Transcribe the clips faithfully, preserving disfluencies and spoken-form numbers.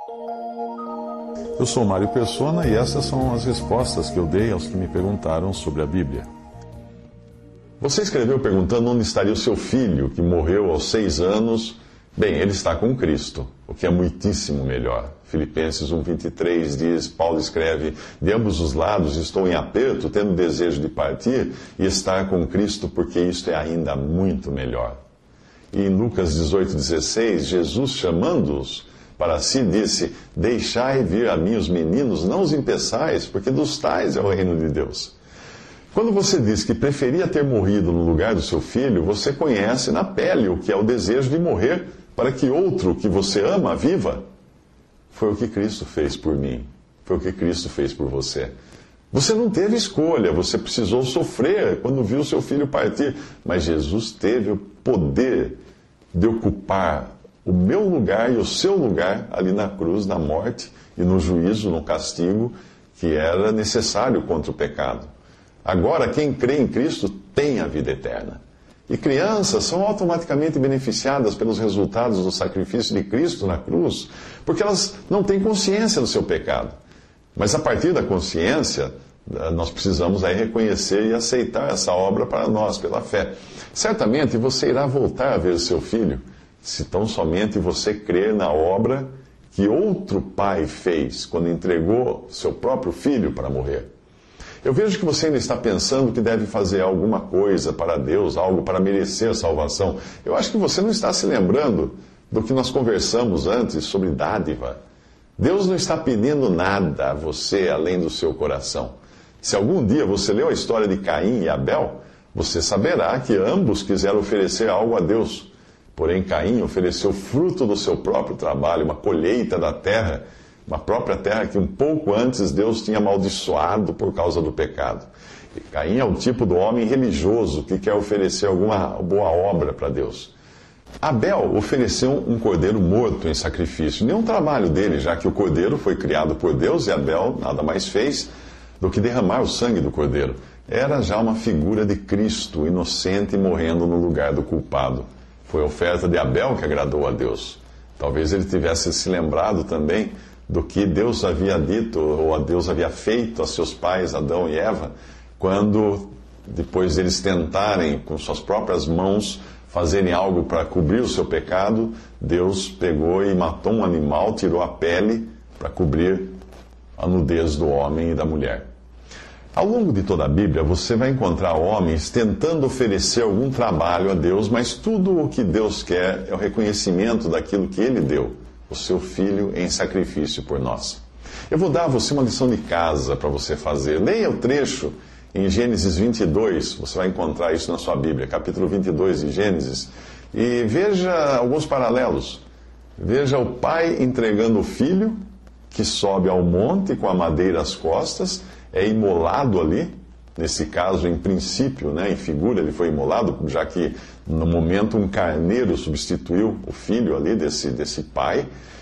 Eu sou Mário Persona e essas são as respostas que eu dei aos que me perguntaram sobre a Bíblia. Você escreveu perguntando onde estaria o seu filho, que morreu aos seis anos. Bem, ele está com Cristo, o que é muitíssimo melhor. Filipenses um, vinte e três diz, Paulo escreve, de ambos os lados estou em aperto, tendo desejo de partir e estar com Cristo, porque isto é ainda muito melhor. E em Lucas dezoito, dezesseis, Jesus chamando-os para si disse, deixai vir a mim os meninos, não os impeçais, porque dos tais é o reino de Deus. Quando você diz que preferia ter morrido no lugar do seu filho, você conhece na pele o que é o desejo de morrer para que outro que você ama viva. Foi o que Cristo fez por mim. Foi o que Cristo fez por você. Você não teve escolha, você precisou sofrer quando viu seu filho partir. Mas Jesus teve o poder de ocupar o meu lugar e o seu lugar ali na cruz, na morte e no juízo, no castigo que era necessário contra o pecado. Agora, quem crê em Cristo tem a vida eterna. E crianças são automaticamente beneficiadas pelos resultados do sacrifício de Cristo na cruz, porque elas não têm consciência do seu pecado. Mas a partir da consciência, nós precisamos aí reconhecer e aceitar essa obra para nós, pela fé. Certamente você irá voltar a ver seu filho, se tão somente você crer na obra que outro pai fez quando entregou seu próprio filho para morrer. Eu vejo que você ainda está pensando que deve fazer alguma coisa para Deus, algo para merecer a salvação. Eu acho que você não está se lembrando do que nós conversamos antes sobre dádiva. Deus não está pedindo nada a você além do seu coração. Se algum dia você leu a história de Caim e Abel, você saberá que ambos quiseram oferecer algo a Deus. Porém, Caim ofereceu fruto do seu próprio trabalho, uma colheita da terra, uma própria terra que um pouco antes Deus tinha amaldiçoado por causa do pecado. E Caim é o tipo do homem religioso que quer oferecer alguma boa obra para Deus. Abel ofereceu um cordeiro morto em sacrifício, nenhum trabalho dele, já que o cordeiro foi criado por Deus e Abel nada mais fez do que derramar o sangue do cordeiro. Era já uma figura de Cristo, inocente, morrendo no lugar do culpado. Foi a oferta de Abel que agradou a Deus. Talvez ele tivesse se lembrado também do que Deus havia dito, ou a Deus havia feito a seus pais, Adão e Eva, quando, depois eles tentarem, com suas próprias mãos, fazerem algo para cobrir o seu pecado, Deus pegou e matou um animal, tirou a pele para cobrir a nudez do homem e da mulher. Ao longo de toda a Bíblia, você vai encontrar homens tentando oferecer algum trabalho a Deus, mas tudo o que Deus quer é o reconhecimento daquilo que Ele deu, o seu Filho em sacrifício por nós. Eu vou dar a você uma lição de casa para você fazer. Leia o trecho em Gênesis vinte e dois, você vai encontrar isso na sua Bíblia, capítulo vinte e dois de Gênesis, e veja alguns paralelos. Veja o pai entregando o filho, que sobe ao monte com a madeira às costas, é imolado ali, nesse caso, em princípio, né, em figura, ele foi imolado, já que no momento um carneiro substituiu o filho ali desse, desse pai,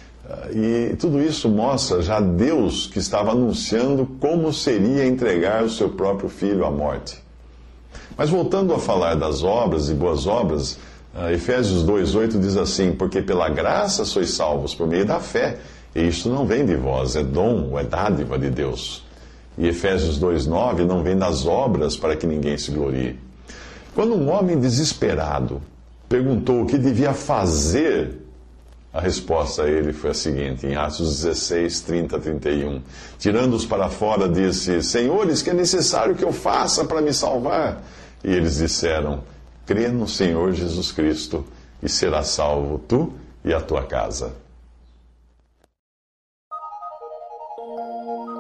e tudo isso mostra já Deus que estava anunciando como seria entregar o seu próprio filho à morte. Mas voltando a falar das obras e boas obras, Efésios dois, oito diz assim, porque pela graça sois salvos por meio da fé, e isto não vem de vós, é dom, é dádiva de Deus. E Efésios dois, nove não vem das obras para que ninguém se glorie. Quando um homem desesperado perguntou o que devia fazer, a resposta a ele foi a seguinte, em Atos dezesseis, trinta a trinta e um. Tirando-os para fora, disse, Senhores, que é necessário que eu faça para me salvar? E eles disseram, crê no Senhor Jesus Cristo e serás salvo tu e a tua casa.